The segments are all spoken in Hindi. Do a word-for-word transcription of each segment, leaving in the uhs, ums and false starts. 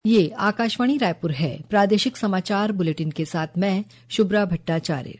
ये आकाशवाणी रायपुर है। प्रादेशिक समाचार बुलेटिन के साथ मैं शुभ्रा भट्टाचार्य।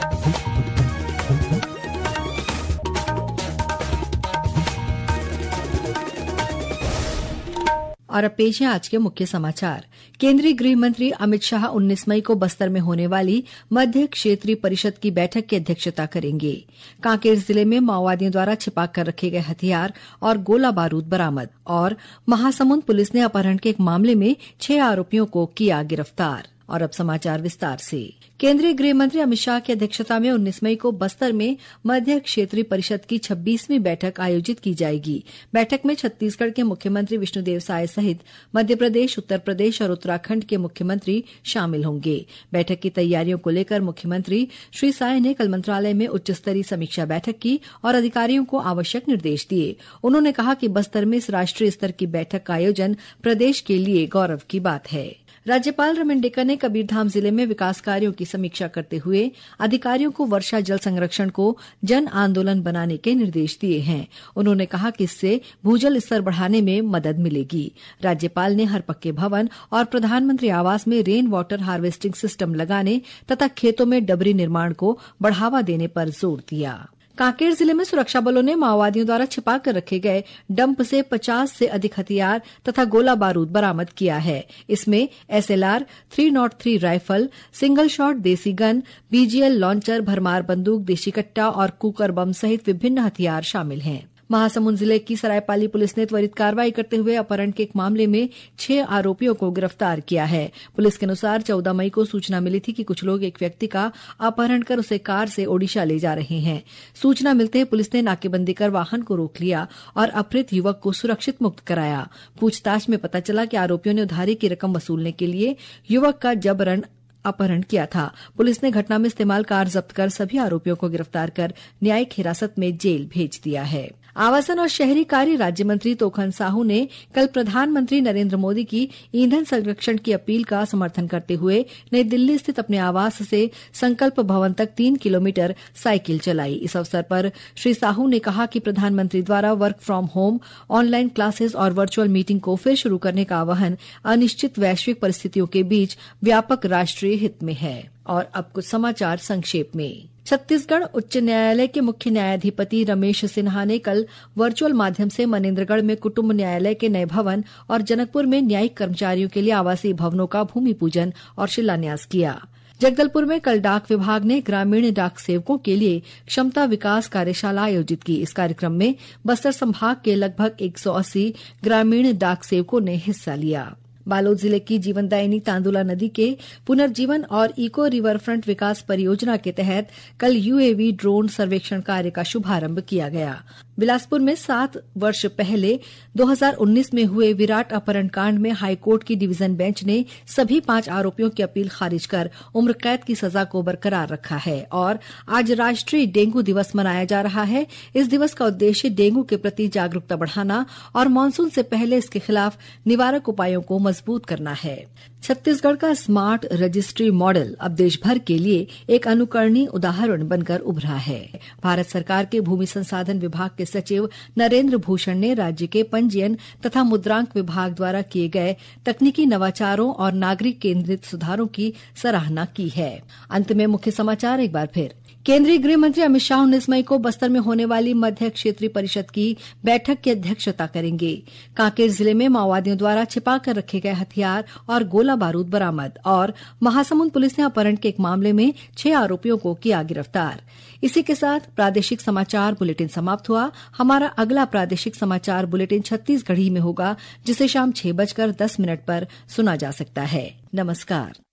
और अब पेश है आज के मुख्य समाचार। केंद्रीय गृह मंत्री अमित शाह उन्नीस मई को बस्तर में होने वाली मध्य क्षेत्रीय परिषद की बैठक की अध्यक्षता करेंगे। कांकेर जिले में माओवादियों द्वारा छिपाकर रखे गए हथियार और गोला बारूद बरामद। और महासमुंद पुलिस ने अपहरण के एक मामले में छह आरोपियों को किया गिरफ्तार। और अब समाचार विस्तार से। केंद्रीय गृह मंत्री अमित शाह की अध्यक्षता में उन्नीस मई को बस्तर में मध्य क्षेत्रीय परिषद की छब्बीसवीं बैठक आयोजित की जाएगी। बैठक में छत्तीसगढ़ के मुख्यमंत्री विष्णुदेव साय सहित मध्य प्रदेश, उत्तर प्रदेश और उत्तराखंड के मुख्यमंत्री शामिल होंगे। बैठक की तैयारियों को लेकर मुख्यमंत्री श्री साय ने कल मंत्रालय में उच्च स्तरीय समीक्षा बैठक की और अधिकारियों को आवश्यक निर्देश दिए। उन्होंने कहा कि बस्तर में इस राष्ट्रीय स्तर की बैठक का आयोजन प्रदेश के लिए गौरव की बात है। राज्यपाल रमन डेका ने कबीरधाम जिले में विकास कार्यों की समीक्षा करते हुए अधिकारियों को वर्षा जल संरक्षण को जन आंदोलन बनाने के निर्देश दिए हैं। उन्होंने कहा कि इससे भूजल स्तर बढ़ाने में मदद मिलेगी। राज्यपाल ने हर पक्के भवन और प्रधानमंत्री आवास में रेन वाटर हार्वेस्टिंग सिस्टम लगाने तथा खेतों में डबरी निर्माण को बढ़ावा देने पर जोर दिया। कांकेर जिले में सुरक्षा बलों ने माओवादियों द्वारा छिपाकर रखे गए डंप से पचास से अधिक हथियार तथा गोला बारूद बरामद किया है। इसमें एसएलआर, तीन सौ तीन राइफल, सिंगल शॉट देसी गन, बीजीएल लॉन्चर, भरमार बंदूक, देशी कट्टा और कुकर बम सहित विभिन्न हथियार शामिल हैं। महासमुंद जिले की सरायपाली पुलिस ने त्वरित कार्रवाई करते हुए अपहरण के एक मामले में छह आरोपियों को गिरफ्तार किया है। पुलिस के अनुसार चौदह मई को सूचना मिली थी कि कुछ लोग एक व्यक्ति का अपहरण कर उसे कार से ओडिशा ले जा रहे हैं। सूचना मिलते ही पुलिस ने नाकेबंदी कर वाहन को रोक लिया और अपहृत युवक को सुरक्षित मुक्त कराया। पूछताछ में पता चला कि आरोपियों ने उधारी की रकम वसूलने के लिए युवक का जबरन अपहरण किया था। पुलिस ने घटना में इस्तेमाल कार जब्त कर सभी आरोपियों को गिरफ्तार कर न्यायिक हिरासत में जेल भेज दिया है। आवासन और शहरी कार्य राज्य मंत्री तोखन साहू ने कल प्रधानमंत्री नरेंद्र मोदी की ईंधन संरक्षण की अपील का समर्थन करते हुए नई दिल्ली स्थित अपने आवास से संकल्प भवन तक तीन किलोमीटर साइकिल चलाई। इस अवसर पर श्री साहू ने कहा कि प्रधानमंत्री द्वारा work from home, online classes और वर्चुअल मीटिंग को फिर शुरू करने का आह्वान अनिश्चित वैश्विक परिस्थितियों के बीच व्यापक राष्ट्रीय हित में है। और अब कुछ समाचार संक्षेप में। छत्तीसगढ़ उच्च न्यायालय के मुख्य न्यायाधिपति रमेश सिन्हा ने कल वर्चुअल माध्यम से मनेन्द्रगढ़ में कुटुंब न्यायालय के नए भवन और जनकपुर में न्यायिक कर्मचारियों के लिए आवासीय भवनों का भूमि पूजन और शिलान्यास किया। जगदलपुर में कल डाक विभाग ने ग्रामीण डाक सेवकों के लिए क्षमता विकास कार्यशाला आयोजित की। इस कार्यक्रम में बस्तर संभाग के लगभग एक सौ अस्सी ग्रामीण डाक सेवकों ने हिस्सा लिया। बालोद जिले की जीवनदायिनी तांदुला नदी के पुनर्जीवन और इको रिवर फ्रंट विकास परियोजना के तहत कल यूएवी ड्रोन सर्वेक्षण कार्य का शुभारंभ किया गया। बिलासपुर में सात वर्ष पहले दो हज़ार उन्नीस में हुए विराट अपहरण कांड में हाईकोर्ट की डिवीजन बेंच ने सभी पांच आरोपियों की अपील खारिज कर उम्र कैद की सजा को बरकरार रखा है। और आज राष्ट्रीय डेंगू दिवस मनाया जा रहा है। इस दिवस का उद्देश्य डेंगू के प्रति जागरूकता बढ़ाना और मानसून से पहले इसके खिलाफ निवारक उपायों को मजबूत करना है। छत्तीसगढ़ का स्मार्ट रजिस्ट्री मॉडल अब देश भर के लिए एक अनुकरणीय उदाहरण बनकर उभरा है। भारत सरकार के भूमि संसाधन विभाग के सचिव नरेंद्र भूषण ने राज्य के पंजीयन तथा मुद्रांक विभाग द्वारा किए गए तकनीकी नवाचारों और नागरिक केंद्रित सुधारों की सराहना की है। अंत में मुख्य समाचार एक बार फिर। केंद्रीय गृह मंत्री अमित शाह उन्नीस मई को बस्तर में होने वाली मध्य क्षेत्रीय परिषद की बैठक की अध्यक्षता करेंगे। कांकेर जिले में माओवादियों द्वारा छिपाकर रखे गए हथियार और गोला बारूद बरामद। और महासमुंद पुलिस ने अपहरण के एक मामले में छह आरोपियों को किया गिरफ्तार। इसी के साथ प्रादेशिक समाचार बुलेटिन समाप्त हुआ। हमारा अगला प्रादेशिक समाचार बुलेटिन छत्तीसगढ़ी में होगा, जिसे शाम छह बजकर दस मिनट पर सुना जा सकता है। नमस्कार।